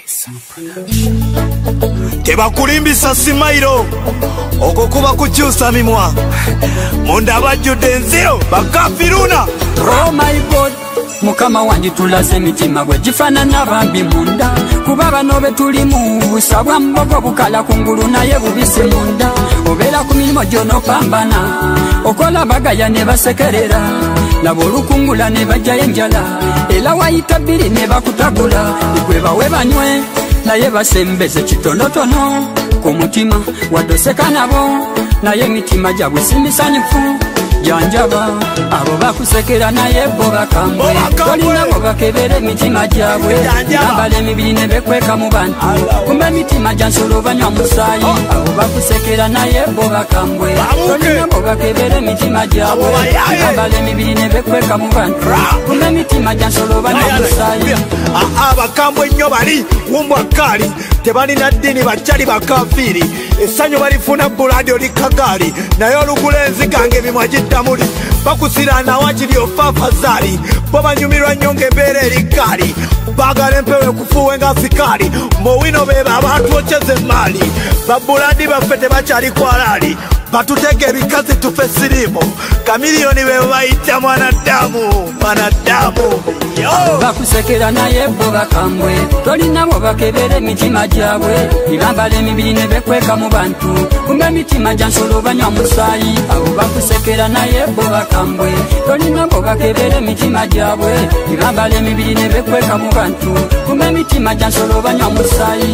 tebakulimbisa simairo okukuba kukyusa mimwa munda bajjudde enziro bakafiruna. Oh my God, mukama wanji tulaze emitima gwe gifaanana bambi munda kuba bano be tulimu busabwa mbogo bukala kungulu naye bubisi munda obeera ku mirimu gy'onopambana okola bagaya ne basekerera nabo olukungula ne bajjayo enjala era wayita bbiri ne bakutagula igwe bawe banywe naye basembeze kitonotono ku mutima wadoseka nabo naye emitima gyabwe si misanyufu janjaba abo bakusekera naye bo bakambwe tolina bo bakebera emitima gyabwe nambala emibiri ne bekweka mu bantu kumbe emitima gya nsolo banywa musaayi abo bakusekera naye bo bakambwe tolina bo bakebera emitima gyabwe nambala emibiri ne bekweka mu bantu kumbe emitima gya nsolo banywa musaayi. Abakambwe nnyo bali wumbwa kali tebalina ddiini bakyali bakafiri essanyu balifuna buladio likagaali naye olugula enzigange emimwa giddamuli bakusirana wakiri ofafazaali bo banyumirwa nnyo ng'embeera erikaali baagala empewo ekufuuwe nga sikaali mowino beeba abantu okyeza emaali babuladi baffe tebakyali kwalaali batutega ebikazi tufe sirimu kamiliyoni be bayita mwanadamu bakusekera naye bo bakambwe tolina bo bakebera emitima gyabwe ibambala emibiri ne bekweka mu bantu kumbe emitima gya nsolo banywa musaayi abo bakusekera naye bo bakambwe tolina bo bakebera emitima gyabwe ibambala emibiri ne bekweka mu bantu kumbe emitima gya nsolo banywa musaayi.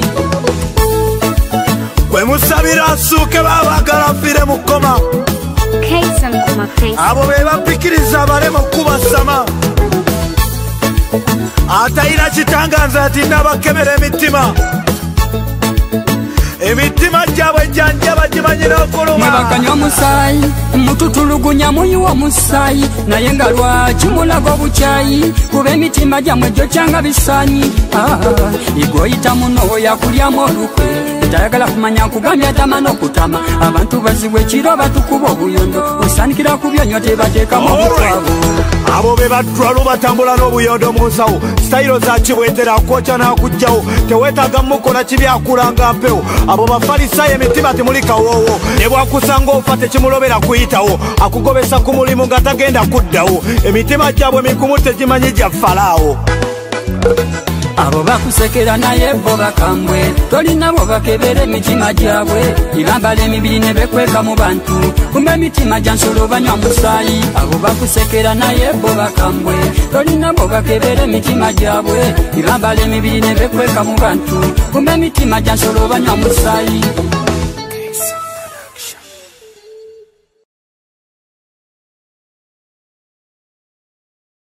gwe musabira asuuke baabagala fire mu kkoma abo be bapikiriza abalema okubasama atayina kitanganza ati nabakebera emitima gyabwe janjaba gimanyira okuluma nebakanywa omusaayi mututulugunya muyiwa omusaayi naye nga lwaki mulaga obukyayi kuba emitima gyamwe gyo kyanga bisaanyi igoyita muno yakulyamu olukwe tayagala kumanya kugambya tama n'okutama abantu bazibwe ekiro batukuba obuyondo osaanikira ku byonyo tebateekamu obutwabo abo be batwala batambula n'obuyondo mu nsawo sitayiro za kibwetera kwokya n'akugjawo teweetaaga mukola kibyakulanga mpewo abo bafalisaayo emitima temuli kawoowo ne bwakusanga ofa tekimulobera kuyitawo akugobesa ku mulimu nga tagenda kuddawo emitima gyabwe mikumu tegimanyi gya falaawo. abo bakusekera naye bo bakambwe tolina bo bakebera emitima gyabwe ibambala emibiri ne bekweka mu bantu kumbe emitima gya nsolo banywa musaayi abo bakusekera naye bo bakambwe tolina bo bakebera emitima gyabwe ibambala emibiri ne bekweka mu bantu kumbe emitima gya nsolo banywa musaayi.